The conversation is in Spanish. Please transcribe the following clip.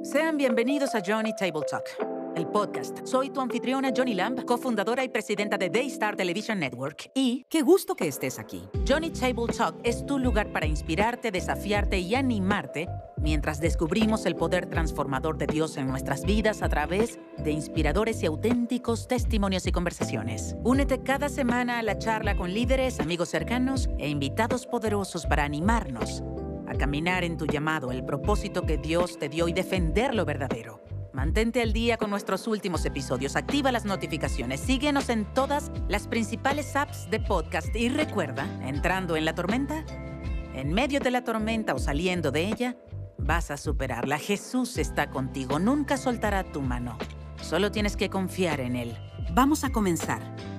Sean bienvenidos a Johnny Table Talk, el podcast. Soy tu anfitriona Johnny Lamb, cofundadora y presidenta de Daystar Television Network. Y qué gusto que estés aquí. Johnny Table Talk es tu lugar para inspirarte, desafiarte y animarte mientras descubrimos el poder transformador de Dios en nuestras vidas a través de inspiradores y auténticos testimonios y conversaciones. Únete cada semana a la charla con líderes, amigos cercanos e invitados poderosos para animarnos a caminar en tu llamado, el propósito que Dios te dio y defender lo verdadero. Mantente al día con nuestros últimos episodios, activa las notificaciones, síguenos en todas las principales apps de podcast y recuerda, entrando en la tormenta, en medio de la tormenta o saliendo de ella, vas a superarla. Jesús está contigo, nunca soltará tu mano. Solo tienes que confiar en Él. Vamos a comenzar.